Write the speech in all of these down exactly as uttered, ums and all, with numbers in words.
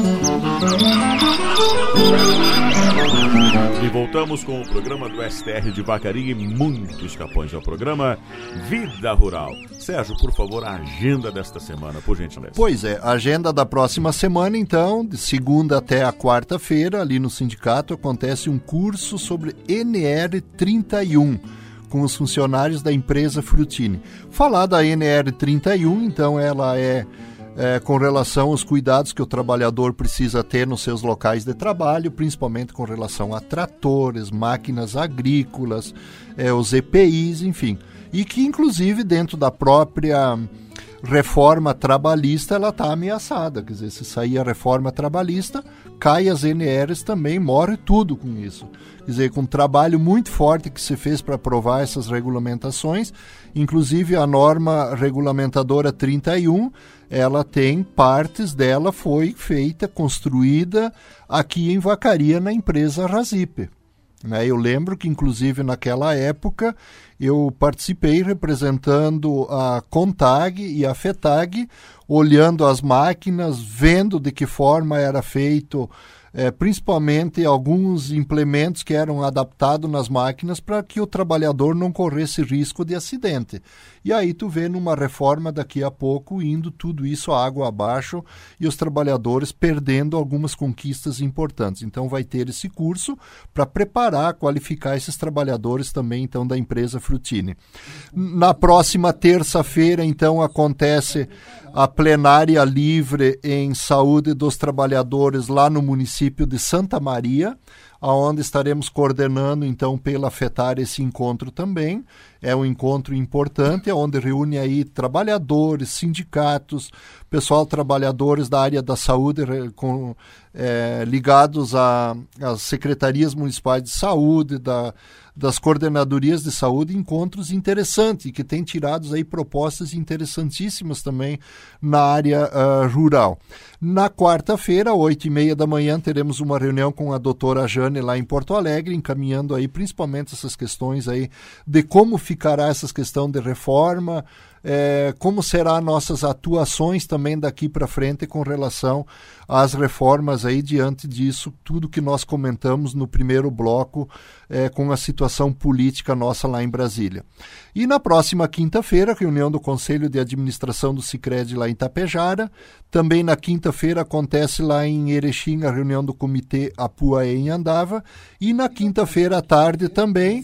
E voltamos com o programa do S T R de Vacaria e muitos capões ao programa Vida Rural. Sérgio, por favor, a agenda desta semana, por gentileza. Pois é, a agenda da próxima semana, então, de segunda até a quarta-feira, ali no sindicato, acontece um curso sobre N R trinta e um, com os funcionários da empresa Frutini. Falar da N R trinta e um, então, ela é... É, com relação aos cuidados que o trabalhador precisa ter nos seus locais de trabalho, principalmente com relação a tratores, máquinas agrícolas, é, os E P Is, enfim. E que, inclusive, dentro da própria reforma trabalhista, ela está ameaçada. Quer dizer, se sair a reforma trabalhista, cai as N Rs também, morre tudo com isso. Quer dizer, com um trabalho muito forte que se fez para aprovar essas regulamentações, inclusive a norma regulamentadora trinta e um, ela tem partes dela, foi feita, construída aqui em Vacaria, na empresa Razip. Né? Eu lembro que, inclusive, naquela época, eu participei representando a Contag e a FETAG, olhando as máquinas, vendo de que forma era feito, é, principalmente alguns implementos que eram adaptados nas máquinas para que o trabalhador não corresse risco de acidente. E aí tu vê numa reforma daqui a pouco indo tudo isso água abaixo e os trabalhadores perdendo algumas conquistas importantes. Então vai ter esse curso para preparar, qualificar esses trabalhadores também então da empresa Frutini. Na próxima terça-feira então acontece a plenária livre em saúde dos trabalhadores lá no município de Santa Maria, onde estaremos coordenando, então, pela FETAR esse encontro também. É um encontro importante, onde reúne aí trabalhadores, sindicatos, pessoal trabalhadores da área da saúde com, é, ligados às secretarias municipais de saúde, da, das coordenadorias de saúde, encontros interessantes, que têm tirado aí propostas interessantíssimas também na área uh, rural. Na quarta-feira, oito e meia da manhã, teremos uma reunião com a doutora Jane lá em Porto Alegre, encaminhando aí principalmente essas questões aí de como ficará essa questão de reforma, é, como serão nossas atuações também daqui para frente com relação às reformas aí, diante disso, tudo que nós comentamos no primeiro bloco é, com a situação política nossa lá em Brasília. E na próxima quinta-feira, reunião do Conselho de Administração do Sicredi lá em Tapejara. Também na quinta-feira acontece lá em Erechim a reunião do Comitê Apuaê em Andava. E na quinta-feira à tarde também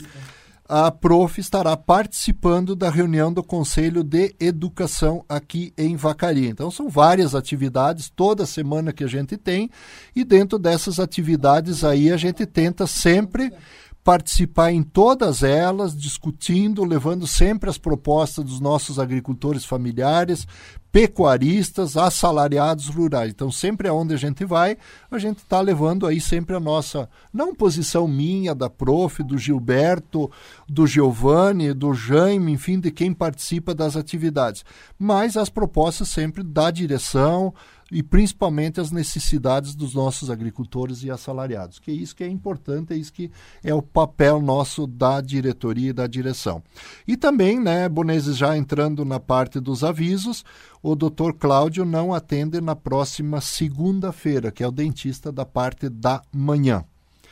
a Prof estará participando da reunião do Conselho de Educação aqui em Vacaria. Então são várias atividades toda semana que a gente tem, e dentro dessas atividades aí a gente tenta sempre participar em todas elas, discutindo, levando sempre as propostas dos nossos agricultores familiares, pecuaristas, assalariados rurais. Então, sempre aonde a gente vai, a gente está levando aí sempre a nossa, não posição minha, da Prof, do Gilberto, do Giovanni, do Jaime, enfim, de quem participa das atividades, mas as propostas sempre da direção e principalmente as necessidades dos nossos agricultores e assalariados, que é isso que é importante, é isso que é o papel nosso da diretoria e da direção. E também, né, Bonezes, já entrando na parte dos avisos, o doutor Cláudio não atende na próxima segunda-feira, que é o dentista da parte da manhã.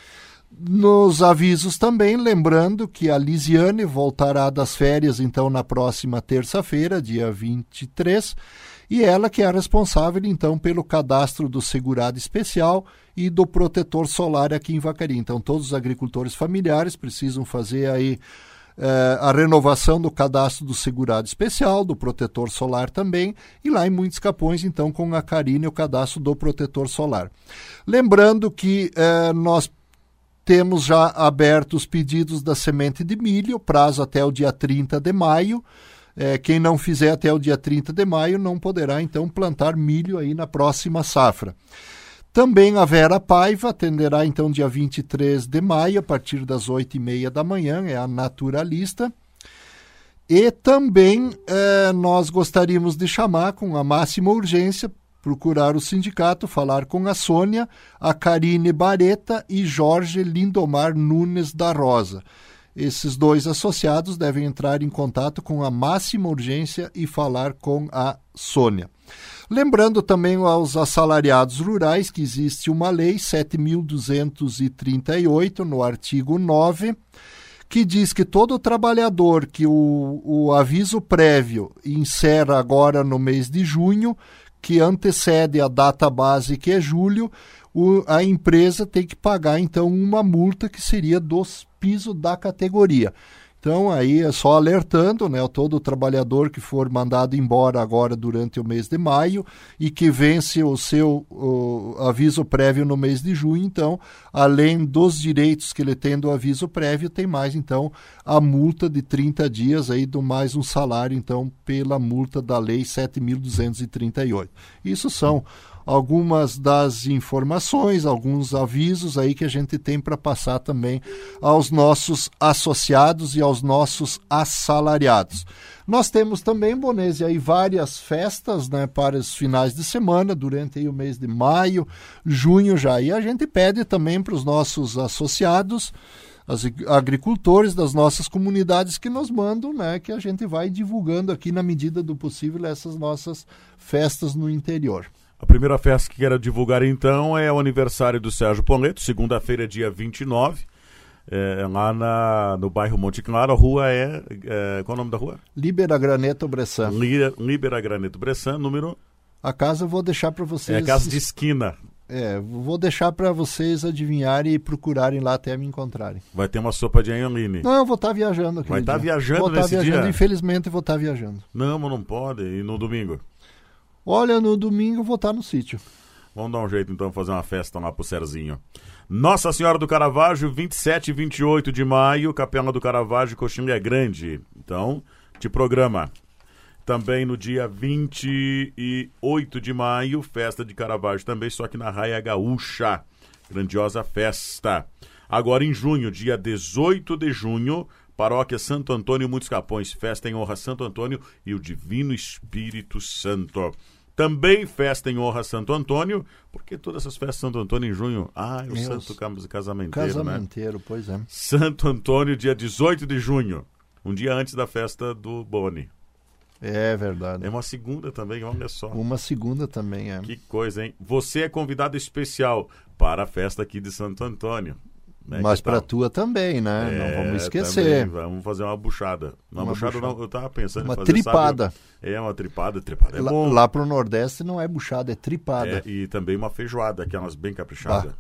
Nos avisos também, lembrando que a Lisiane voltará das férias, então, na próxima terça-feira, dia vinte e três, e ela que é a responsável, então, pelo cadastro do segurado especial e do protetor solar aqui em Vacaria. Então, todos os agricultores familiares precisam fazer aí eh, a renovação do cadastro do segurado especial, do protetor solar também, e lá em Muitos Capões, então, com a Karine, o cadastro do protetor solar. Lembrando que eh, nós temos já abertos os pedidos da semente de milho, prazo até o dia trinta de maio. É, quem não fizer até o dia trinta de maio não poderá, então, plantar milho aí na próxima safra. Também a Vera Paiva atenderá, então, dia vinte e três de maio, a partir das oito e meia da manhã, é a naturalista. E também é, nós gostaríamos de chamar, com a máxima urgência, procurar o sindicato, falar com a Sônia, a Karine Bareta e Jorge Lindomar Nunes da Rosa. Esses dois associados devem entrar em contato com a máxima urgência e falar com a Sônia. Lembrando também aos assalariados rurais que existe uma lei sete mil duzentos e trinta e oito, no artigo nove, que diz que todo trabalhador que o, o aviso prévio insera agora no mês de junho, que antecede a data base, que é julho, o, a empresa tem que pagar, então, uma multa que seria dos pisos da categoria. Então, aí é só alertando, né, todo trabalhador que for mandado embora agora durante o mês de maio e que vence o seu o, aviso prévio no mês de junho, então, além dos direitos que ele tem do aviso prévio, tem mais, então, a multa de trinta dias, aí, do mais um salário, então, pela multa da lei sete mil duzentos e trinta e oito. Isso são algumas das informações, alguns avisos aí que a gente tem para passar também aos nossos associados e aos nossos assalariados. Nós temos também, Bonese, aí várias festas, né, para os finais de semana, durante aí o mês de maio, junho já. E a gente pede também para os nossos associados, os agricultores das nossas comunidades que nos mandam, né, que a gente vai divulgando aqui na medida do possível essas nossas festas no interior. A primeira festa que quero divulgar, então, é o aniversário do Sérgio Poleto, segunda-feira, dia vinte e nove, é, lá na, no bairro Monte Claro. A rua é, é... Qual é o nome da rua? Libera Graneto Bressan. Li, Libera Graneto Bressan, número... A casa eu vou deixar para vocês... É a casa de esquina. É, vou deixar para vocês adivinharem e procurarem lá até me encontrarem. Vai ter uma sopa de anholine. Não, eu vou estar tá viajando. Vai estar tá viajando vou nesse tá viajando, dia? Infelizmente vou estar tá viajando. Não, mas não pode. E no domingo? Olha, no domingo eu vou estar no sítio. Vamos dar um jeito então, fazer uma festa lá pro Serzinho. Nossa Senhora do Caravaggio, vinte e sete e vinte e oito de maio, Capela do Caravaggio, Coxilha Grande. Então, te programa. Também no dia vinte e oito de maio, festa de Caravaggio também, só que na Raia Gaúcha. Grandiosa festa. Agora em junho, dia dezoito de junho, Paróquia Santo Antônio, Muitos Capões, festa em honra a Santo Antônio e o Divino Espírito Santo. Também festa em honra a Santo Antônio, porque todas essas festas de Santo Antônio em junho, ah, é o Meus... Santo Casamenteiro, Casamenteiro, né? Pois é. Santo Antônio, dia dezoito de junho, um dia antes da festa do Boni. É verdade. É uma segunda também, olha só. Uma segunda também, é. Que coisa, hein? Você é convidado especial para a festa aqui de Santo Antônio. Né, mas para a tua também, né? É, não vamos esquecer. Também, vamos fazer uma buchada. Uma, uma buchada, buchada. Não, eu tava pensando uma em fazer, tripada. Sabe? É uma tripada, tripada é lá, bom. Lá pro Nordeste não é buchada, é tripada. É, e também uma feijoada, aquelas bem caprichadas.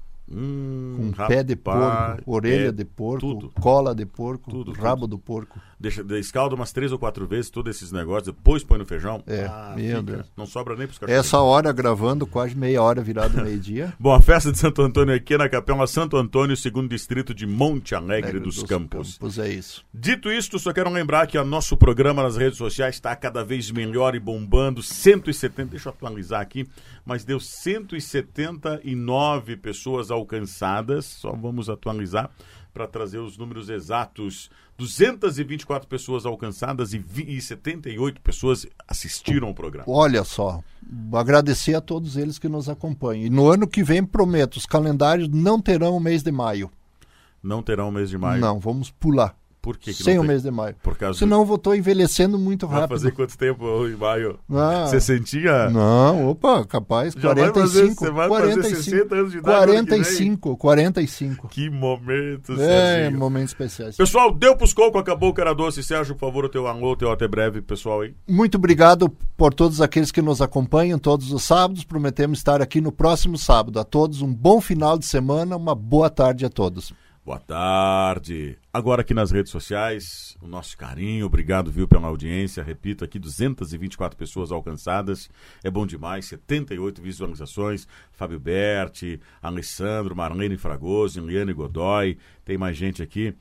Hum, com rapaz, pé de porco, orelha é, de porco, tudo, cola de porco, tudo, rabo tudo. do porco. Deixa, escalda umas três ou quatro vezes todos esses negócios, depois põe no feijão. É, ah, meu fica, Deus. Não sobra nem pros cachorros. Essa hora gravando, quase meia hora virado meio-dia. Bom, a festa de Santo Antônio aqui é na Capela Santo Antônio, segundo distrito de Monte Alegre, Alegre dos, dos Campos. Campos. É isso. Dito isto, só quero lembrar que o nosso programa nas redes sociais está cada vez melhor e bombando. cento e setenta, deixa eu atualizar aqui, mas deu cento e setenta e nove pessoas alcançadas. Só vamos atualizar para trazer os números exatos. duzentas e vinte e quatro pessoas alcançadas e, e setenta e oito pessoas assistiram ao programa. Olha só, agradecer a todos eles que nos acompanham. E no ano que vem, prometo, os calendários não terão o mês de maio. Não terão o mês de maio? Não, vamos pular. Por que que Sem não o tem? mês de maio. Por causa Senão do... eu estou envelhecendo muito vai rápido. Vai fazer quanto tempo em maio? Ah, você sentia? Não, opa, capaz, Já quarenta e cinco. Vai fazer, você vai quarenta e fazer cinco, sessenta anos de idade. quarenta e cinco, quarenta e cinco. Que momento, É, Serginho. momentos especiais. Pessoal, deu pros coco, acabou o cara doce. Sérgio, por favor, o teu alô, o teu até breve, pessoal aí. Muito obrigado por todos aqueles que nos acompanham todos os sábados. Prometemos estar aqui no próximo sábado. A todos um bom final de semana, uma boa tarde a todos. Boa tarde. Agora aqui nas redes sociais, o nosso carinho, obrigado, viu, pela audiência. Repito aqui, duzentas e vinte e quatro pessoas alcançadas, é bom demais, setenta e oito visualizações. Fábio Berti, Alessandro, Marlene Fragoso, Eliane Godoy, tem mais gente aqui.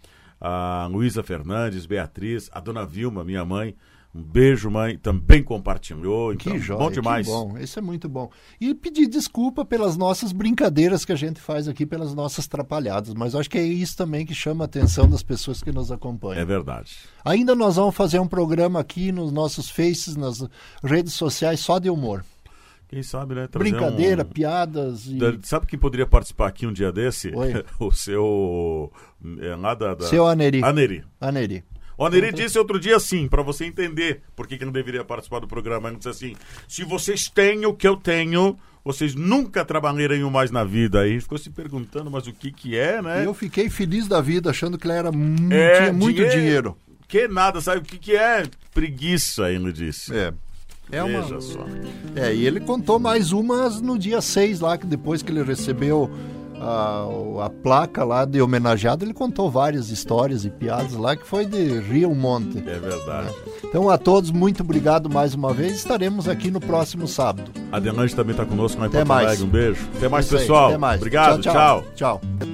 A Luísa Fernandes, Beatriz, a dona Vilma, minha mãe. Um beijo, mãe, também compartilhou, então, que joia, bom demais. Que bom, isso é muito bom. E pedir desculpa pelas nossas brincadeiras que a gente faz aqui, pelas nossas trapalhadas, mas acho que é isso também que chama a atenção das pessoas que nos acompanham. É verdade. Ainda nós vamos fazer um programa aqui nos nossos faces, nas redes sociais, só de humor. Quem sabe, né? Trazer Brincadeira, um... piadas e... Sabe quem poderia participar aqui um dia desse? Oi. O seu... É, lá da, da... Seu Aneri. Aneri. Aneri. O Aneri disse outro dia assim, pra você entender por que, que não deveria participar do programa. Ele disse assim, se vocês têm o que eu tenho, vocês nunca trabalhariam mais na vida. Aí ficou se perguntando, mas o que que é, né? Eu fiquei feliz da vida, achando que ele era mu- É, tinha muito dinheiro. dinheiro. Que nada, sabe o que que é? Preguiça, ele disse. É. É uma... Veja só. É, e ele contou mais umas no dia seis lá, que depois que ele recebeu a, a placa lá de homenageado, ele contou várias histórias e piadas lá, que foi de rir um monte. É verdade. Então a todos, muito obrigado mais uma vez. Estaremos aqui no próximo sábado. A Denante também está conosco, mas Até Porto mais. Alegre. Um beijo. Até mais, Isso aí, pessoal. até mais. Obrigado, Tchau, tchau. tchau. Tchau.